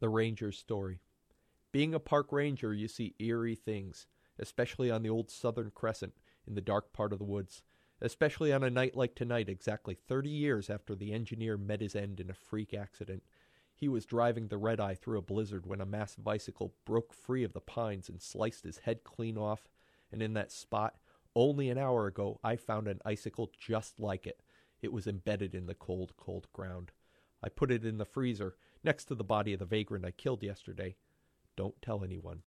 The Ranger's Story. Being a park ranger, you see eerie things, especially on the old Southern Crescent in the dark part of the woods, especially on a night like tonight, exactly 30 years after the engineer met his end in a freak accident. He was driving the red eye through a blizzard when a massive icicle broke free of the pines and sliced his head clean off, and in that spot, only an hour ago, I found an icicle just like it. It was embedded in the cold, cold ground. I put it in the freezer, next to the body of the vagrant I killed yesterday. Don't tell anyone.